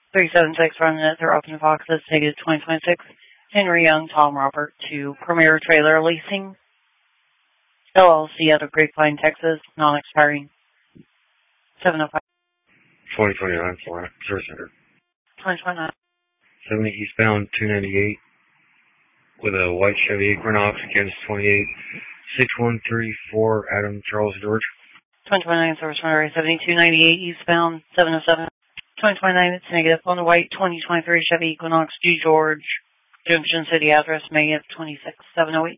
376 running at their open boxes, dated 2026. Henry Young, Tom Robert to Premier Trailer Leasing, LLC out of Grapevine, Texas, non-expiring 705. 2029 Florida, Service Center. 2029. 70 eastbound 298 with a white Chevy Equinox, Kansas 28, 6134 Adam Charles George. 2029 Service Runway 7298 eastbound 707. 2029, it's negative on the white 2023 Chevy Equinox G. George, Junction City address, May of 26, 708.